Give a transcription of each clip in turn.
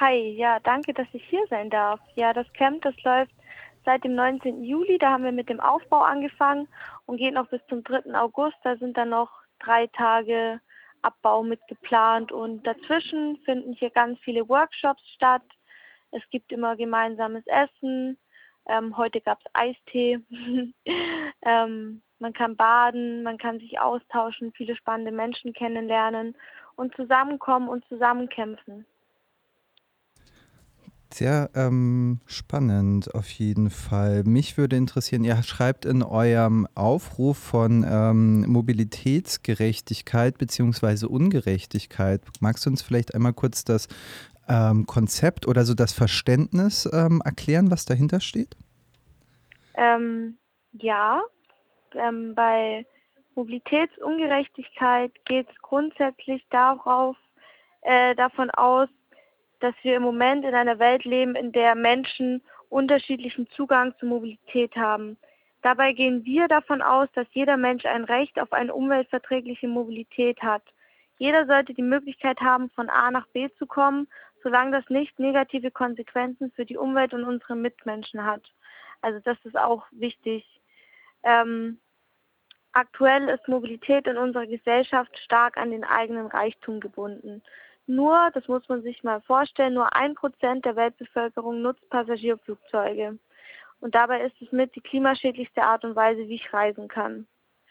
Hi, ja, danke, dass ich hier sein darf. Ja, das Camp, das läuft seit dem 19. Juli. Da haben wir mit dem Aufbau angefangen und geht noch bis zum 3. August. Da sind dann noch 3 Tage Abbau mit geplant und dazwischen finden hier ganz viele Workshops statt. Es gibt immer gemeinsames Essen. Heute gab es Eistee. Man kann baden, man kann sich austauschen, viele spannende Menschen kennenlernen und zusammenkommen und zusammenkämpfen. Sehr spannend auf jeden Fall. Mich würde interessieren, ihr schreibt in eurem Aufruf von Mobilitätsgerechtigkeit bzw. Ungerechtigkeit. Magst du uns vielleicht einmal kurz das Konzept oder so das Verständnis erklären, was dahinter steht? Ja, bei Mobilitätsungerechtigkeit geht es grundsätzlich davon aus, dass wir im Moment in einer Welt leben, in der Menschen unterschiedlichen Zugang zu Mobilität haben. Dabei gehen wir davon aus, dass jeder Mensch ein Recht auf eine umweltverträgliche Mobilität hat. Jeder sollte die Möglichkeit haben, von A nach B zu kommen, solange das nicht negative Konsequenzen für die Umwelt und unsere Mitmenschen hat. Also das ist auch wichtig. Ähm, Aktuell ist Mobilität in unserer Gesellschaft stark an den eigenen Reichtum gebunden. Nur, das muss man sich mal vorstellen, nur 1% der Weltbevölkerung nutzt Passagierflugzeuge. Und dabei ist es mit die klimaschädlichste Art und Weise, wie ich reisen kann.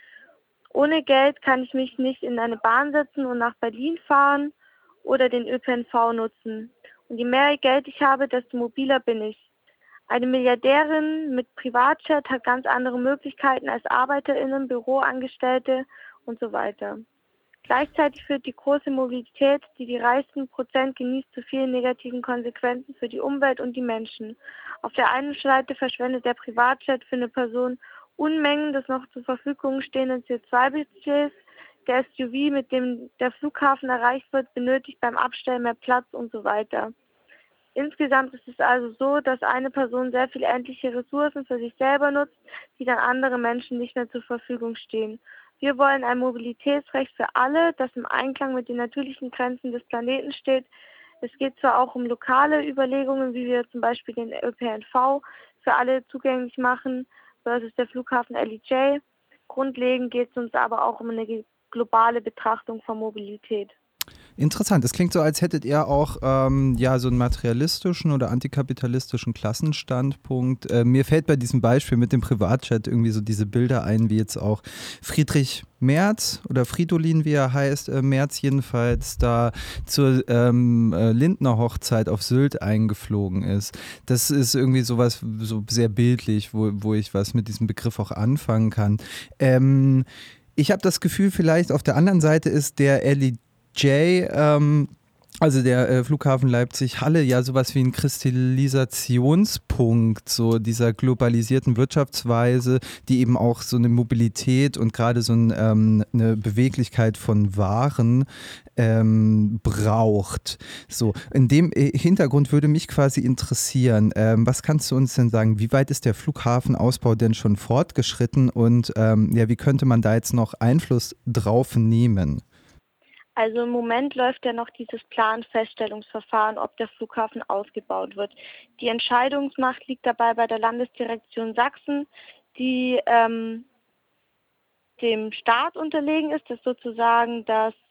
Ohne Geld kann ich mich nicht in eine Bahn setzen und nach Berlin fahren oder den ÖPNV nutzen. Und je mehr Geld ich habe, desto mobiler bin ich. Eine Milliardärin mit Privatjet hat ganz andere Möglichkeiten als ArbeiterInnen, Büroangestellte und so weiter. Gleichzeitig führt die große Mobilität, die die reichsten Prozent genießt, zu vielen negativen Konsequenzen für die Umwelt und die Menschen. Auf der einen Seite verschwendet der Privatjet für eine Person Unmengen des noch zur Verfügung stehenden CO2-Budgets. Der SUV, mit dem der Flughafen erreicht wird, benötigt beim Abstellen mehr Platz und so weiter. Insgesamt ist es also so, dass eine Person sehr viele endliche Ressourcen für sich selber nutzt, die dann andere Menschen nicht mehr zur Verfügung stehen. Wir wollen ein Mobilitätsrecht für alle, das im Einklang mit den natürlichen Grenzen des Planeten steht. Es geht zwar auch um lokale Überlegungen, wie wir zum Beispiel den ÖPNV für alle zugänglich machen, versus der Flughafen LEJ. Grundlegend geht es uns aber auch um eine globale Betrachtung von Mobilität. Interessant. Es klingt so, als hättet ihr auch ja, so einen materialistischen oder antikapitalistischen Klassenstandpunkt. Mir fällt bei diesem Beispiel mit dem Privatchat irgendwie so diese Bilder ein, wie jetzt auch Friedrich Merz oder Fridolin, wie er heißt, Merz jedenfalls, da zur Lindner Hochzeit auf Sylt eingeflogen ist. Das ist irgendwie sowas so sehr bildlich, wo ich was mit diesem Begriff auch anfangen kann. Ich habe das Gefühl, vielleicht auf der anderen Seite ist der LEJ, also der Flughafen Leipzig-Halle, ja sowas wie ein Kristallisationspunkt so dieser globalisierten Wirtschaftsweise, die eben auch so eine Mobilität und gerade so eine Beweglichkeit von Waren braucht. So, in dem Hintergrund würde mich quasi interessieren, was kannst du uns denn sagen, wie weit ist der Flughafenausbau denn schon fortgeschritten und ja, wie könnte man da jetzt noch Einfluss drauf nehmen? Also im Moment läuft ja noch dieses Planfeststellungsverfahren, ob der Flughafen ausgebaut wird. Die Entscheidungsmacht liegt dabei bei der Landesdirektion Sachsen, die dem Staat unterlegen ist. Das ist sozusagen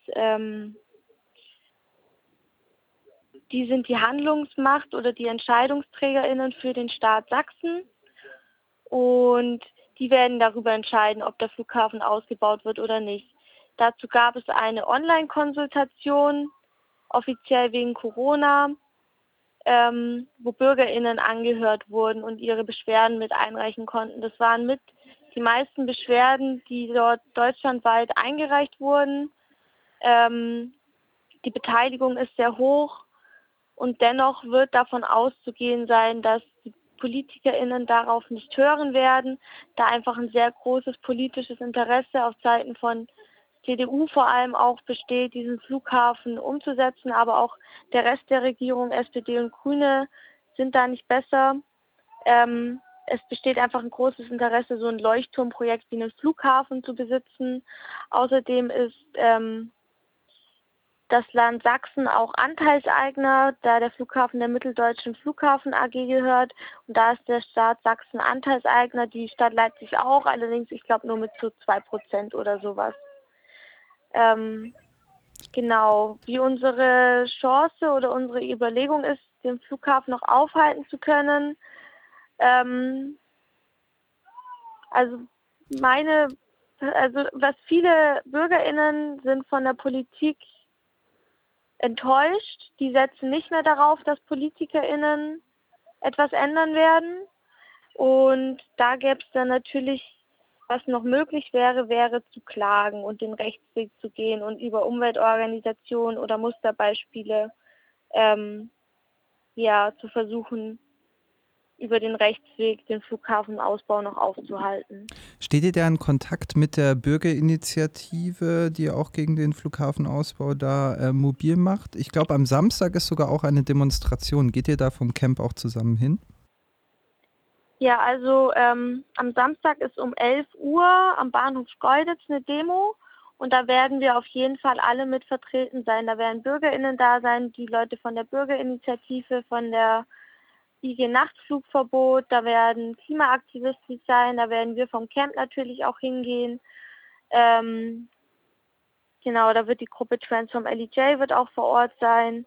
die sind die Handlungsmacht oder die EntscheidungsträgerInnen für den Staat Sachsen und die werden darüber entscheiden, ob der Flughafen ausgebaut wird oder nicht. Dazu gab es eine Online-Konsultation, offiziell wegen Corona, wo BürgerInnen angehört wurden und ihre Beschwerden mit einreichen konnten. Das waren mit die meisten Beschwerden, die dort deutschlandweit eingereicht wurden. Die Beteiligung ist sehr hoch und dennoch wird davon auszugehen sein, dass die PolitikerInnen darauf nicht hören werden, da einfach ein sehr großes politisches Interesse auf Seiten von CDU vor allem auch besteht, diesen Flughafen umzusetzen, aber auch der Rest der Regierung, SPD und Grüne, sind da nicht besser. Es besteht einfach ein großes Interesse, so ein Leuchtturmprojekt wie einen Flughafen zu besitzen. Außerdem ist das Land Sachsen auch Anteilseigner, da der Flughafen der Mitteldeutschen Flughafen AG gehört. Und da ist der Staat Sachsen Anteilseigner, die Stadt Leipzig auch, allerdings ich glaube nur mit so 2% oder sowas. Genau, wie unsere Chance oder unsere Überlegung ist, den Flughafen noch aufhalten zu können. Also was viele BürgerInnen sind von der Politik enttäuscht. Die setzen nicht mehr darauf, dass PolitikerInnen etwas ändern werden. Und da gäbe es dann natürlich, was noch möglich wäre, wäre zu klagen und den Rechtsweg zu gehen und über Umweltorganisationen oder Musterbeispiele zu versuchen, über den Rechtsweg den Flughafenausbau noch aufzuhalten. Steht ihr da in Kontakt mit der Bürgerinitiative, die auch gegen den Flughafenausbau da mobil macht? Ich glaube, am Samstag ist sogar auch eine Demonstration. Geht ihr da vom Camp auch zusammen hin? Ja, also am Samstag ist um 11 Uhr am Bahnhof Schkeuditz eine Demo und da werden wir auf jeden Fall alle mit vertreten sein. Da werden BürgerInnen da sein, die Leute von der Bürgerinitiative, von der IG Nachtflugverbot, da werden Klimaaktivisten sein, da werden wir vom Camp natürlich auch hingehen. Genau, da wird die Gruppe Transform LEJ wird auch vor Ort sein.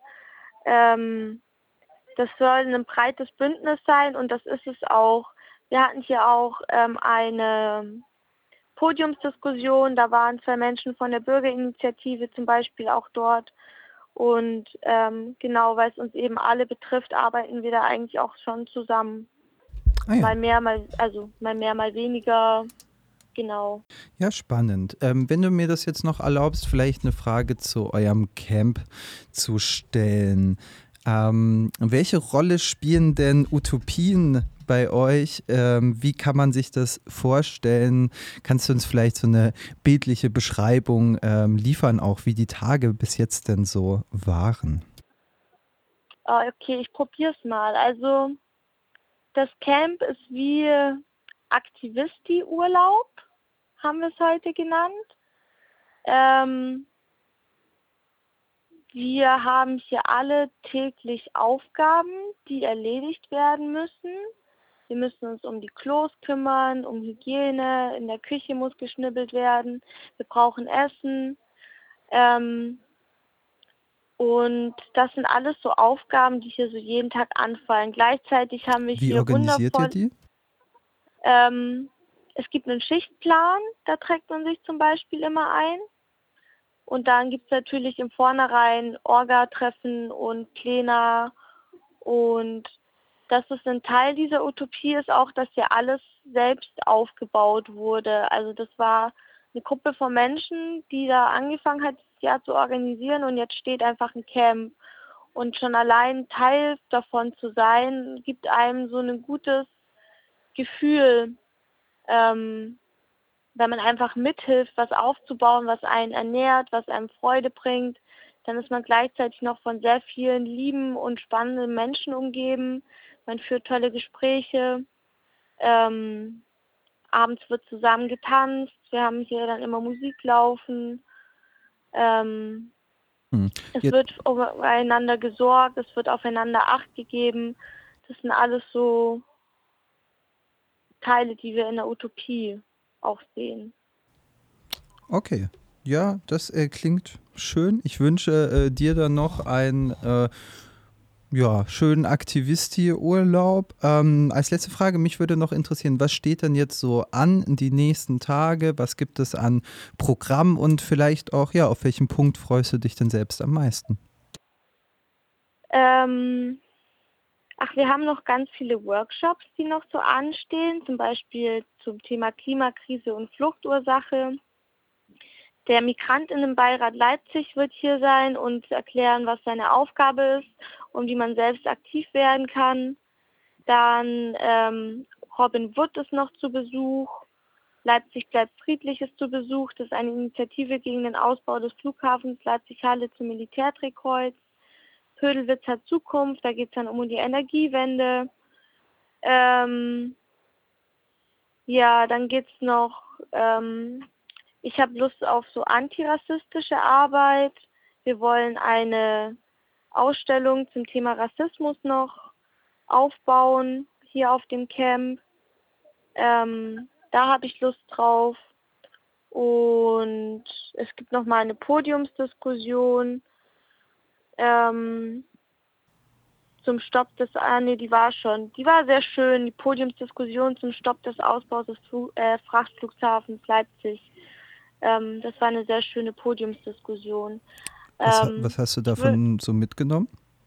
Das soll ein breites Bündnis sein und das ist es auch. Wir hatten hier auch eine Podiumsdiskussion, da waren 2 Menschen von der Bürgerinitiative zum Beispiel auch dort. Und genau, weil es uns eben alle betrifft, arbeiten wir da eigentlich auch schon zusammen. Ah ja. Mal mehr, mal mehr, mal weniger. Genau. Ja, spannend. Wenn du mir das jetzt noch erlaubst, vielleicht eine Frage zu eurem Camp zu stellen. Welche Rolle spielen denn Utopien bei euch? Wie kann man sich das vorstellen? Kannst du uns vielleicht so eine bildliche Beschreibung liefern, auch wie die Tage bis jetzt denn so waren? Okay, ich probiere es mal. Also das Camp ist wie Aktivisti-Urlaub, haben wir es heute genannt. Wir haben hier alle täglich Aufgaben, die erledigt werden müssen. Wir müssen uns um die Klos kümmern, um Hygiene, in der Küche muss geschnibbelt werden, wir brauchen Essen. Und das sind alles so Aufgaben, die hier so jeden Tag anfallen. Gleichzeitig haben wir Wie hier organisiert ihr die? Es gibt einen Schichtplan, da trägt man sich zum Beispiel immer ein. Und dann gibt es natürlich im Vornherein Orga-Treffen und Pläne. Und das ist ein Teil dieser Utopie, ist auch, dass hier alles selbst aufgebaut wurde. Also das war eine Gruppe von Menschen, die da angefangen hat, das Jahr zu organisieren und jetzt steht einfach ein Camp. Und schon allein Teil davon zu sein, gibt einem so ein gutes Gefühl, wenn man einfach mithilft, was aufzubauen, was einen ernährt, was einem Freude bringt, dann ist man gleichzeitig noch von sehr vielen lieben und spannenden Menschen umgeben. Man führt tolle Gespräche. Abends wird zusammen getanzt. Wir haben hier dann immer Musik laufen. Es wird aufeinander gesorgt, es wird aufeinander Acht gegeben. Das sind alles so Teile, die wir in der Utopie auch sehen. Okay, ja, das klingt schön. Ich wünsche dir dann noch einen schönen Aktivisti-Urlaub. Als letzte Frage, mich würde noch interessieren, was steht denn jetzt so an die nächsten Tage? Was gibt es an Programm und vielleicht auch, ja, auf welchen Punkt freust du dich denn selbst am meisten? Wir haben noch ganz viele Workshops, die noch so anstehen, zum Beispiel zum Thema Klimakrise und Fluchtursache. Der Migrantinnenbeirat Leipzig wird hier sein und erklären, was seine Aufgabe ist und wie man selbst aktiv werden kann. Dann Robin Wood ist noch zu Besuch. Leipzig bleibt friedlich ist zu Besuch. Das ist eine Initiative gegen den Ausbau des Flughafens Leipzig-Halle zum Militärdrehkreuz. Pödelwitz hat Zukunft, da geht es dann um die Energiewende. Dann geht es noch, ich habe Lust auf so antirassistische Arbeit. Wir wollen eine Ausstellung zum Thema Rassismus noch aufbauen hier auf dem Camp. Da habe ich Lust drauf. Und es gibt noch mal eine Podiumsdiskussion zum Stopp des, die war sehr schön, die Podiumsdiskussion zum Stopp des Ausbaus des Frachtflughafens Leipzig. Das war eine sehr schöne Podiumsdiskussion. Was hast du davon so mitgenommen?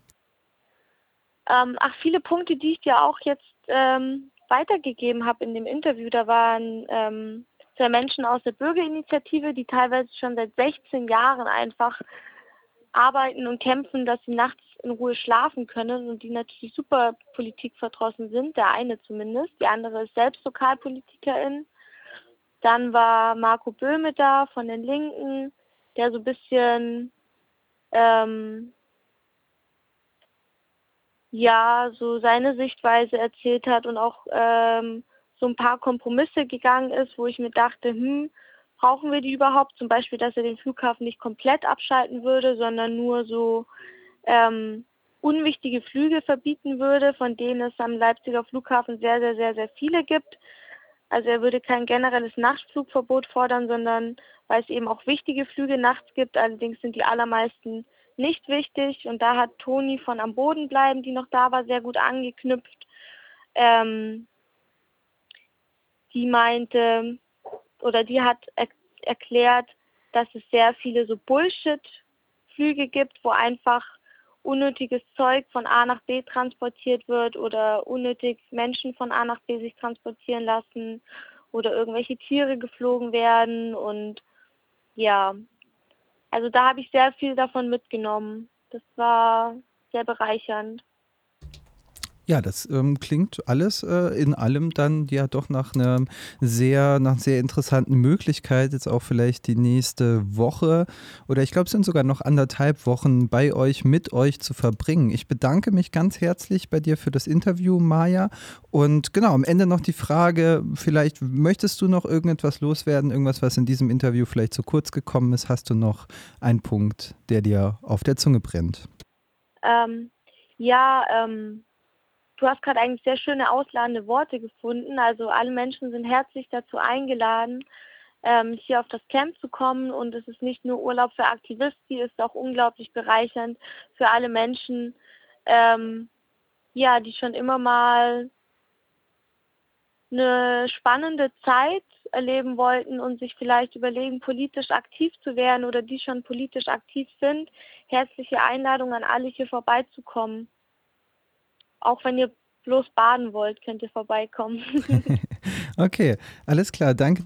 Viele Punkte, die ich dir auch jetzt weitergegeben habe in dem Interview, da waren 2 Menschen aus der Bürgerinitiative, die teilweise schon seit 16 Jahren einfach arbeiten und kämpfen, dass sie nachts in Ruhe schlafen können und die natürlich super politikverdrossen sind, der eine zumindest, die andere ist selbst Lokalpolitikerin. Dann war Marco Böhme da von den Linken, der so ein bisschen so seine Sichtweise erzählt hat und auch so ein paar Kompromisse gegangen ist, wo ich mir dachte, brauchen wir die überhaupt? Zum Beispiel, dass er den Flughafen nicht komplett abschalten würde, sondern nur so unwichtige Flüge verbieten würde, von denen es am Leipziger Flughafen sehr, sehr, sehr, sehr viele gibt. Also er würde kein generelles Nachtflugverbot fordern, sondern weil es eben auch wichtige Flüge nachts gibt. Allerdings sind die allermeisten nicht wichtig. Und da hat Toni von Am Boden bleiben, die noch da war, sehr gut angeknüpft. Die meinte, oder die hat erklärt, dass es sehr viele so Bullshit-Flüge gibt, wo einfach unnötiges Zeug von A nach B transportiert wird oder unnötig Menschen von A nach B sich transportieren lassen oder irgendwelche Tiere geflogen werden. Und ja, also da habe ich sehr viel davon mitgenommen. Das war sehr bereichernd. Ja, das klingt alles in allem dann ja doch nach sehr interessanten Möglichkeit, jetzt auch vielleicht die nächste Woche oder ich glaube, es sind sogar noch 1,5 Wochen bei euch, mit euch zu verbringen. Ich bedanke mich ganz herzlich bei dir für das Interview, Maja. Und genau, am Ende noch die Frage, vielleicht möchtest du noch irgendetwas loswerden, irgendwas, was in diesem Interview vielleicht zu kurz gekommen ist? Hast du noch einen Punkt, der dir auf der Zunge brennt? Du hast gerade eigentlich sehr schöne ausladende Worte gefunden. Also alle Menschen sind herzlich dazu eingeladen, hier auf das Camp zu kommen. Und es ist nicht nur Urlaub für Aktivisten, es ist auch unglaublich bereichernd für alle Menschen, die schon immer mal eine spannende Zeit erleben wollten und sich vielleicht überlegen, politisch aktiv zu werden oder die schon politisch aktiv sind. Herzliche Einladung an alle, hier vorbeizukommen. Auch wenn ihr bloß baden wollt, könnt ihr vorbeikommen. Okay, alles klar. Danke